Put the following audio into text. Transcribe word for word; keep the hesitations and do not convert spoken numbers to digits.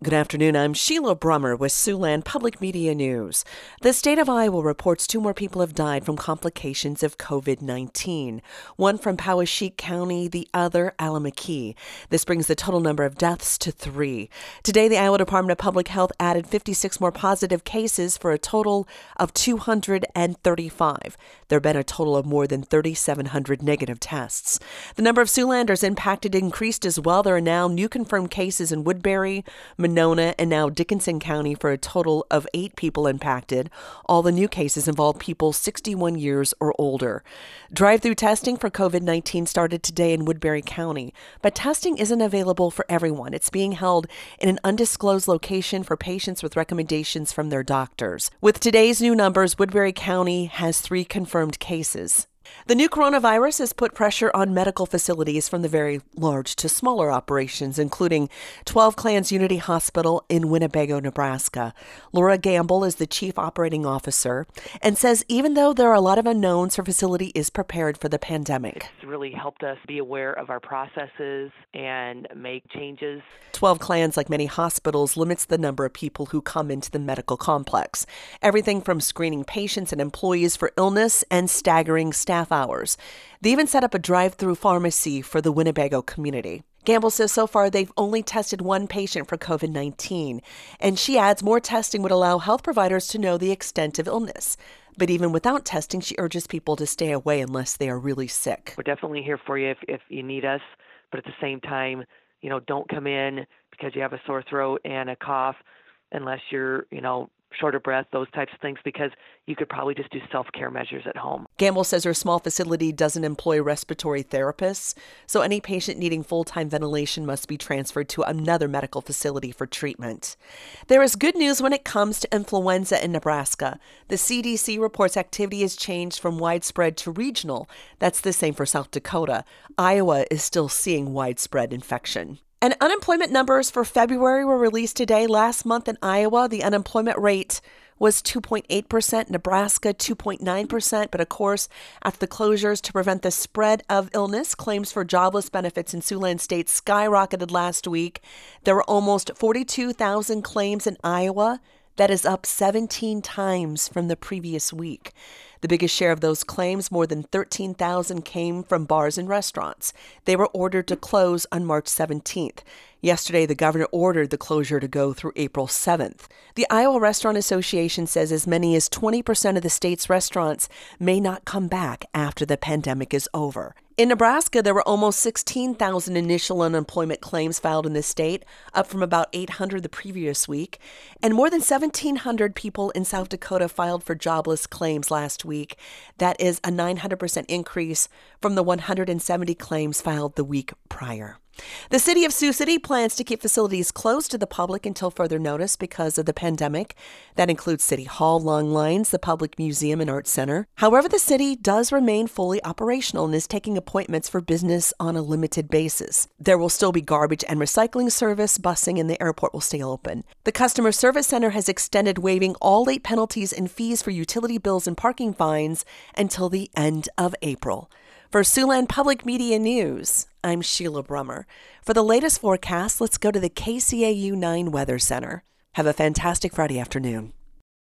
Good afternoon. I'm Sheila Brummer with Siouxland Public Media News. The state of Iowa reports two more people have died from complications of covid nineteen. One from Poweshiek County, the other Allamakee. This brings the total number of deaths to three. Today, the Iowa Department of Public Health added fifty-six more positive cases for a total of two hundred thirty-five. There have been a total of more than three thousand seven hundred negative tests. The number of Siouxlanders impacted increased as well. There are now new confirmed cases in Woodbury, Monona, and now Dickinson County for a total of eight people impacted. All the new cases involve people sixty-one years or older. Drive-through testing for covid nineteen started today in Woodbury County, but testing isn't available for everyone. It's being held in an undisclosed location for patients with recommendations from their doctors. With today's new numbers, Woodbury County has three confirmed cases. The new coronavirus has put pressure on medical facilities from the very large to smaller operations, including twelve Clans Unity Hospital in Winnebago, Nebraska. Laura Gamble is the chief operating officer and says even though there are a lot of unknowns, her facility is prepared for the pandemic. It's really helped us be aware of our processes and make changes. twelve Clans, like many hospitals, limits the number of people who come into the medical complex. Everything from screening patients and employees for illness and staggering staff hours. They even set up a drive-through pharmacy for the Winnebago community. Gamble says so far they've only tested one patient for covid nineteen, and she adds more testing would allow health providers to know the extent of illness. But even without testing, she urges people to stay away unless they are really sick. We're definitely here for you if, if you need us, but at the same time, you know, don't come in because you have a sore throat and a cough unless you're, you know, short of breath, those types of things, because you could probably just do self-care measures at home. Gamble says her small facility doesn't employ respiratory therapists, so any patient needing full-time ventilation must be transferred to another medical facility for treatment. There is good news when it comes to influenza in Nebraska. The C D C reports activity has changed from widespread to regional. That's the same for South Dakota. Iowa is still seeing widespread infection. And unemployment numbers for February were released today. Last month in Iowa, the unemployment rate was two point eight percent, Nebraska two point nine percent. But of course, after the closures to prevent the spread of illness, claims for jobless benefits in Siouxland State skyrocketed last week. There were almost forty-two thousand claims in Iowa. That is up seventeen times from the previous week. The biggest share of those claims, more than thirteen thousand, came from bars and restaurants. They were ordered to close on March seventeenth. Yesterday, the governor ordered the closure to go through April seventh. The Iowa Restaurant Association says as many as twenty percent of the state's restaurants may not come back after the pandemic is over. In Nebraska, there were almost sixteen thousand initial unemployment claims filed in the state, up from about eight hundred the previous week. And more than seventeen hundred people in South Dakota filed for jobless claims last week. That is a nine hundred percent increase from the one hundred seventy claims filed the week prior. The city of Sioux City plans to keep facilities closed to the public until further notice because of the pandemic. That includes City Hall, Long Lines, the Public Museum and Art Center. However, the city does remain fully operational and is taking appointments for business on a limited basis. There will still be garbage and recycling service, busing, and the airport will stay open. The Customer Service Center has extended waiving all late penalties and fees for utility bills and parking fines until the end of April. For Siouxland Public Media News, I'm Sheila Brummer. For the latest forecast, let's go to the K C A U nine Weather Center. Have a fantastic Friday afternoon.